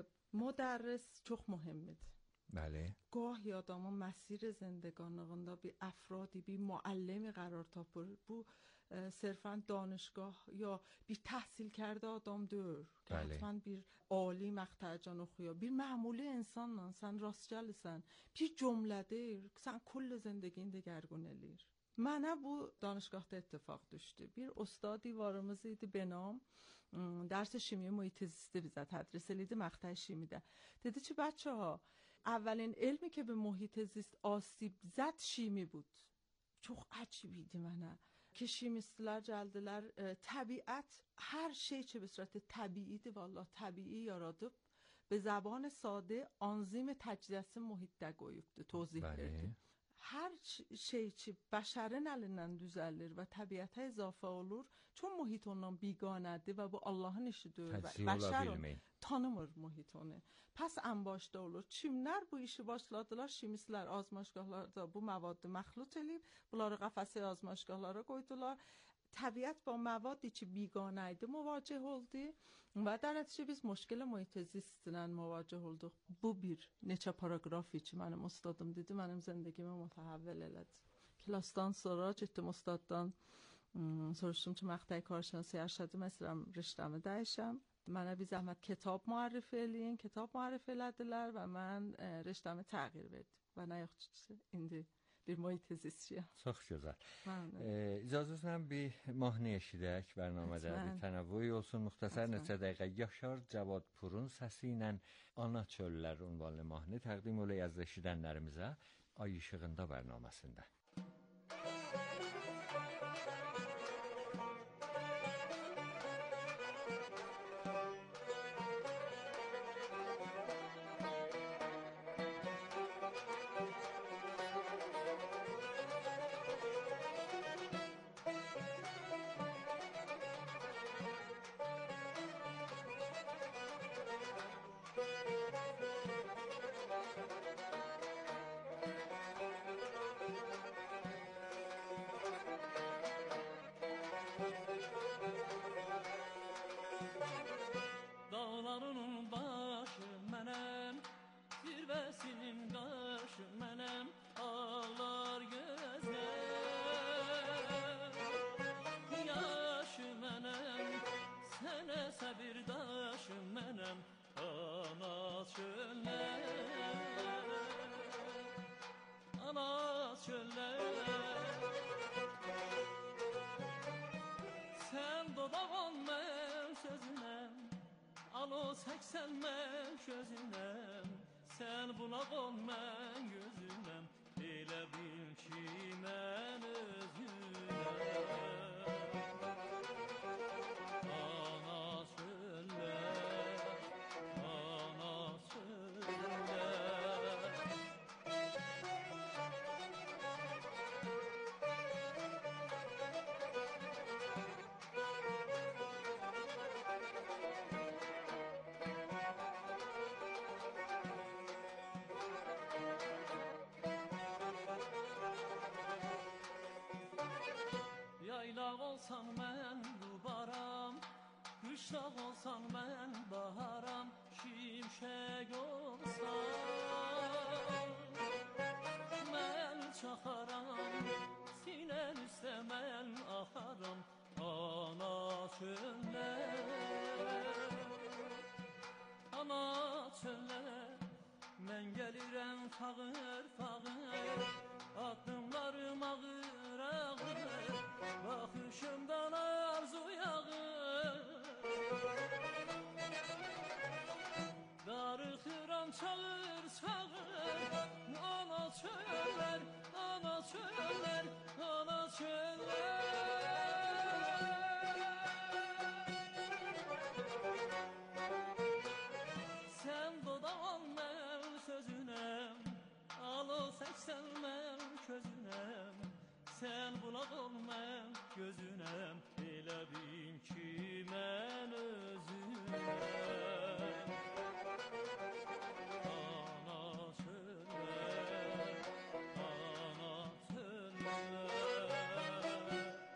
مدرس çox mühimdir. بله. گاهی آدم‌ها مسیر زندگانی‌ında bir افرادی bir معلمی قرار تاپır. Bu صرفاً دانشگاه یا bir تحصیل کرده آدم دور که حتما bir عالی مقطعcan oxuyor. Bir معمولی insanla sen rast gəlirsən, bir cümlədir, sən kull zindegini degərgün eləyir. Mənə bu danışgahda اتفاق düşdü. Bir ustadi varımız idi به نام درس شیمی محیط زیستی bizə tədris eləyirdi مقطع شیمیdə. Dedi ki بچه‌ها اولین علمی که به محیط زیست آسیب زد شیمی بود. Çox عجیب idi mənə. که شیمیستlər gəldilər, təbiət hər şey ki به صورت طبیعیdir والله طبیعی yaradıb به زبان ساده آنزیم تجزیه‌si محیطdə qoyubdu, توضیح verdi. Hər şey ki bəşərin əlindən düzəlir və təbiətə izafə olur, çون محیط ondan biganədir və bu Allahın işidir və bəşər tanımır محیط onu. Pəs انباشته olur. Çimlər bu işi başladılar, şimistlər azmaşgahlarda bu məvadı məxlut eləyib, bunları qəfəsə azmaşgahlara qoydular. Təbiət با موادی که بیگانه idi مواجه oldu və در نتیجه biz مشکل محیط زیستlə مواجه olduq. Bu bir neçə paragrafi ki mənim ustadım dedi, mənim zindagimi متحول elədi. Klasdan sonra getdim ustaddan soruşdum ki مقطع کارشناسی ارشدی məsələn riştəmi dəyişəm. Mənə bir zəhmət kitab معرفی eləyin, kitab معرفی elədilər və mən riştəmi təğyir verdim. Və nə yoxdur indi bir محیط زیستçiyəm. Çox gözəl. İcazənizlə bir mahnı eşidək, bərnamədə bir tənəvvü olsun. Müxtəsər neçə dəqiqə Yaşar Cavadpurun səsi ilə Ana çöllər ünvanlı mahnı təqdim olunur az eşidənlərimizə Ay işığında bərnaməsində. səbirdaşım mənəm, ana çöllər, ana çöllər. Sən dodağın mən sözünəm, alo səksən mən gözünəm, sən bulağın mən gözünəm, elə bil ki mən özünəm. Ana çöllər, ana çöllər. Yaylaq olsan mən rubaram, qışlaq olsan mən baharam, şimşək olsan mən çaxaram, sinən üstə mən axaram, ana çöllər, ana çöllər. Mən gəlirəm fağır fağır, addımlarım ağır ağır, baxışımdan arzu yağır. Darıxıram çağır çağır, ana çöllər, ana çöllər, ana çöllər. Sən dodağın mən sözünəm, alo səksən mən közünəm, sən bulağın mən gözünəm, elə bil ki mən özünəm. Ana çöllər, ana çöllər.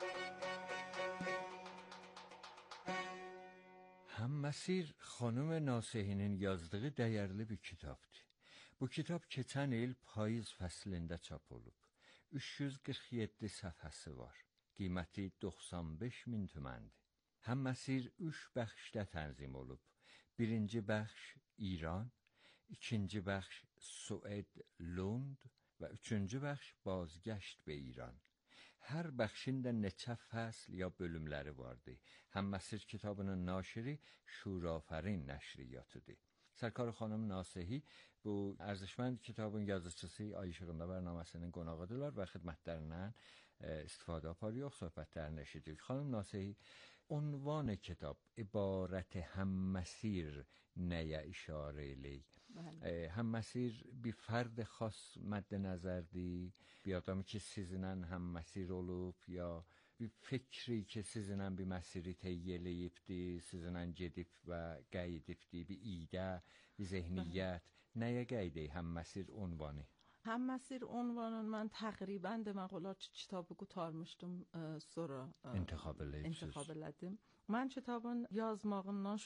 Həmməsir xanım Nasihinin yazdığı dəyərli bir kitabdır. Bu kitab keçən il payız fəslində çap olub. üç yüz qırx yeddi səhifəsi var. Qiyməti doxsan beş min tüməndir. Həmməsir üç bəxşdə tənzim olub. Birinci bəxş İran, ikinci bəxş Sued Lund və üçüncü bəxş Bazgəşt be İran. Hər bəxşin də neçə fəsl ya bölümləri vardı. Həmməsir kitabının naşiri Şurafərin nəşriyyatıdır. Sərkar xanım Nasihi bu ərزشمند kitabın yazıcısı Ay İşığında bərnaməsinin qonağıdırlar və xidmətlərindən istifadə aparıyor, söhbətlərini eşidirik. Xanım Nasihi, عنوان کتاب عبارت هم‌مسیر nəyə işarə eləyir? Həmməsir bir fərd xas mədd nəzərdir, bir adamı ki sizinlə həmməsir olub, ya bir fikri ki sizinlə bir məsiri təyyə eləyibdir, sizinlə gedib və qeydibdir, bir idə, bir zehniyyət. Nəyə qeydəyir həmməsir ünvanı? Həmməsir ünvanını mən təqribən demək olar ki, kitabı qurtarmışdım, sonra intixab eləyibsiz. intixab elədim. Mən kitabın yazmağından